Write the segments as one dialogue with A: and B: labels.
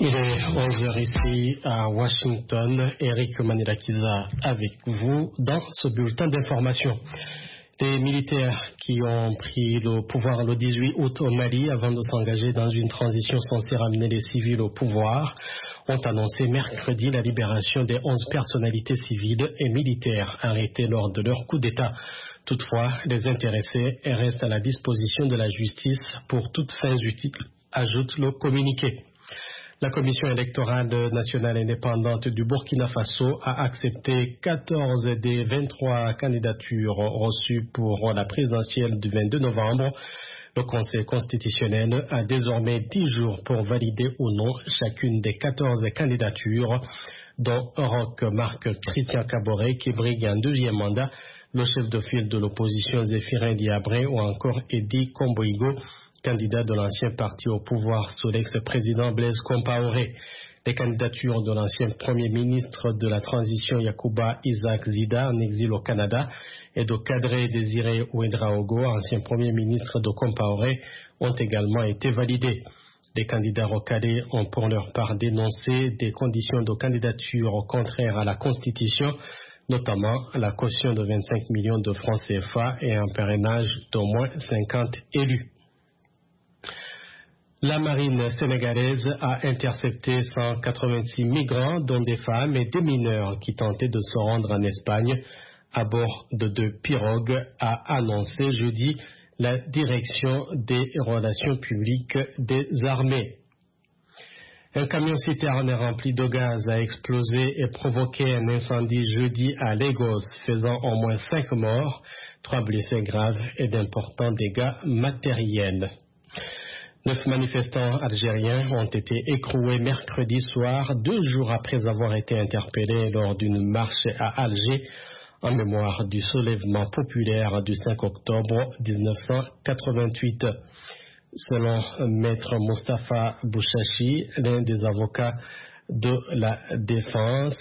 A: Il est 11 heures ici à Washington. Eric Manilakiza avec vous dans ce bulletin d'information. Les militaires qui ont pris le pouvoir le 18 août au Mali avant de s'engager dans une transition censée ramener les civils au pouvoir ont annoncé mercredi la libération des 11 personnalités civiles et militaires arrêtées lors de leur coup d'État. Toutefois, les intéressés restent à la disposition de la justice pour toutes fins utiles, ajoute le communiqué. La Commission électorale nationale indépendante du Burkina Faso a accepté 14 des 23 candidatures reçues pour la présidentielle du 22 novembre. Le Conseil constitutionnel a désormais 10 jours pour valider ou non chacune des 14 candidatures, dont Roch Marc Christian Kaboré qui brigue un deuxième mandat, le chef de file de l'opposition Zéphirin Diabré ou encore Edi Komboigo, candidat de l'ancien parti au pouvoir sous l'ex-président Blaise Compaoré. Les candidatures de l'ancien premier ministre de la transition Yacouba Isaac Zida en exil au Canada et de Kadré Désiré Ouedraogo, ancien premier ministre de Compaoré, ont également été validées. Les candidats recalés ont pour leur part dénoncé des conditions de candidature contraires à la Constitution, notamment la caution de 25 millions de francs CFA et un parrainage d'au moins 50 élus. La marine sénégalaise a intercepté 186 migrants, dont des femmes et des mineurs qui tentaient de se rendre en Espagne à bord de 2 pirogues, a annoncé jeudi la direction des relations publiques des armées. Un camion-citerne rempli de gaz a explosé et provoqué un incendie jeudi à Lagos, faisant au moins 5 morts, 3 blessés graves et d'importants dégâts matériels. 9 manifestants algériens ont été écroués mercredi soir, 2 jours après avoir été interpellés lors d'une marche à Alger en mémoire du soulèvement populaire du 5 octobre 1988. Selon Maître Moustapha Bouchachi, l'un des avocats de la défense,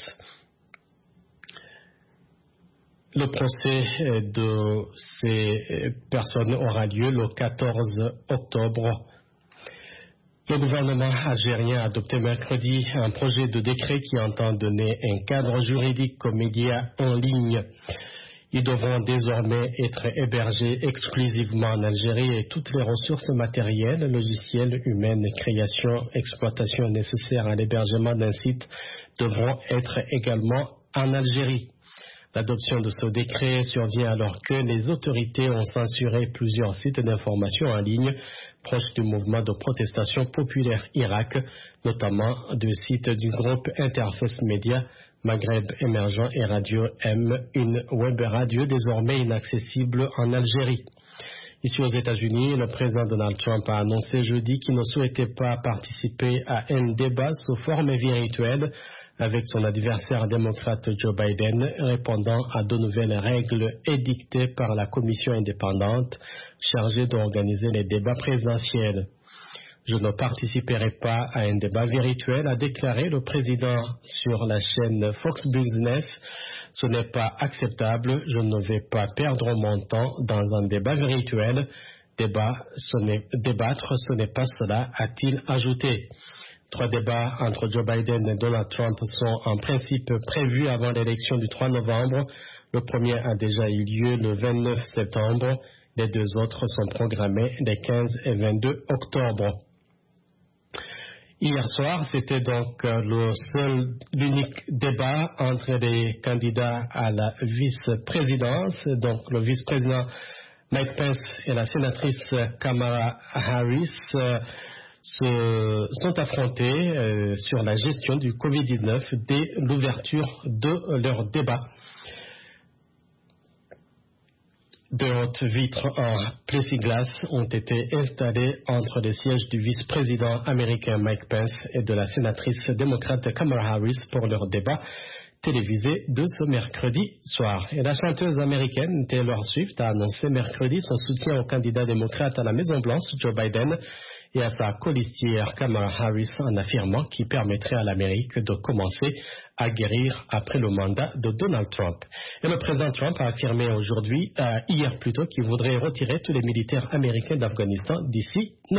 A: le procès de ces personnes aura lieu le 14 octobre. Le gouvernement algérien a adopté mercredi un projet de décret qui entend donner un cadre juridique aux médias en ligne. Ils devront désormais être hébergés exclusivement en Algérie et toutes les ressources matérielles, logicielles, humaines, création, exploitation nécessaires à l'hébergement d'un site devront être également en Algérie. L'adoption de ce décret survient alors que les autorités ont censuré plusieurs sites d'information en ligne proches du mouvement de protestation populaire Irak, notamment du site du groupe Interface Média, Maghreb Émergent et Radio M, une web radio désormais inaccessible en Algérie. Ici aux États-Unis, le président Donald Trump a annoncé jeudi qu'il ne souhaitait pas participer à un débat sous forme virtuelle avec son adversaire démocrate Joe Biden, répondant à de nouvelles règles édictées par la commission indépendante chargée d'organiser les débats présidentiels. Je ne participerai pas à un débat virtuel, a déclaré le président sur la chaîne Fox Business. Ce n'est pas acceptable, je ne vais pas perdre mon temps dans un débat virtuel. Débattre, ce n'est pas cela, a-t-il ajouté. 3 débats entre Joe Biden et Donald Trump sont en principe prévus avant l'élection du 3 novembre. Le premier a déjà eu lieu le 29 septembre. Les 2 autres sont programmés les 15 et 22 octobre. Hier soir, c'était donc l'unique débat entre les candidats à la vice-présidence. Donc le vice-président Mike Pence et la sénatrice Kamala Harris sont affrontés sur la gestion du Covid-19 dès l'ouverture de leur débat. De hautes vitres en plexiglas ont été installées entre les sièges du vice-président américain Mike Pence et de la sénatrice démocrate Kamala Harris pour leur débat télévisé de ce mercredi soir. Et la chanteuse américaine Taylor Swift a annoncé mercredi son soutien au candidat démocrate à la Maison-Blanche, Joe Biden, et à sa colistière Kamala Harris en affirmant qu'il permettrait à l'Amérique de commencer à guérir après le mandat de Donald Trump. Et le président Trump a affirmé hier plutôt, qu'il voudrait retirer tous les militaires américains d'Afghanistan d'ici